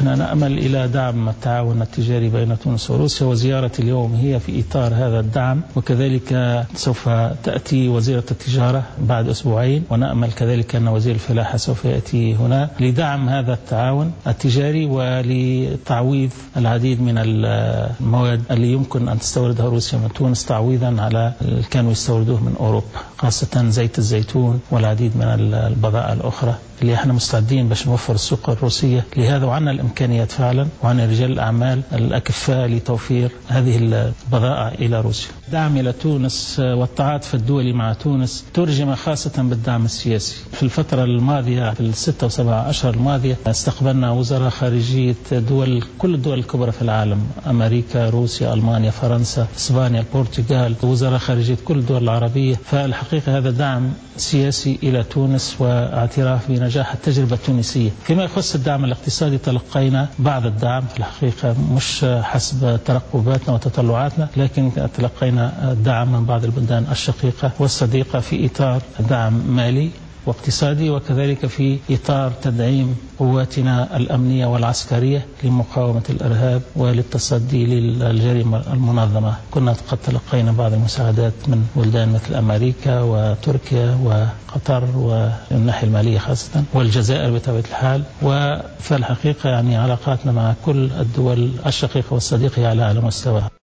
احنا نأمل إلى دعم التعاون التجاري بين تونس وروسيا، وزيارة اليوم هي في إطار هذا الدعم، وكذلك سوف تأتي وزيرة التجارة بعد أسبوعين، ونأمل كذلك أن وزير الفلاحة سوف يأتي هنا لدعم هذا التعاون التجاري ولتعويض العديد من المواد اللي يمكن أن تستوردها روسيا من تونس تعويضا على اللي كانوا يستوردوه من أوروبا، خاصة زيت الزيتون والعديد من البضائع الأخرى اللي احنا مستعدين باش نوفر السوق الروسية لهذا، وعنا الإمكانيات فعلا، وعنا رجال الأعمال الأكفاء لتوفير هذه البضائع إلى روسيا. دعم إلى تونس والتعاطف الدولي مع تونس ترجم خاصة بالدعم السياسي. في الفترة الماضية في 6 و7 أشهر الماضية استقبلنا وزراء خارجية كل الدول الكبرى في العالم، أمريكا، روسيا، ألمانيا، فرنسا، إسبانيا، البرتغال، وزراء خارجية كل الدول العربية. فالحقيقة هذا دعم سياسي إلى تونس واعتراف بنجاح التجربة التونسية. فيما يخص الدعم الاقتصادي تلقينا بعض الدعم في الحقيقة مش حسب ترقباتنا وتطلعاتنا، لكن تلقينا الدعم من بعض البلدان الشقيقة والصديقة في إطار دعم مالي واقتصادي، وكذلك في إطار تدعيم قواتنا الأمنية والعسكرية لمقاومة الإرهاب وللتصدي للجريمة المنظمة. كنا قد تلقينا بعض المساعدات من بلدان مثل أمريكا وتركيا وقطر والناحية المالية خاصة، والجزائر بطبيعة الحال. وفي الحقيقة يعني علاقاتنا مع كل الدول الشقيقة والصديقة على أعلى مستوى.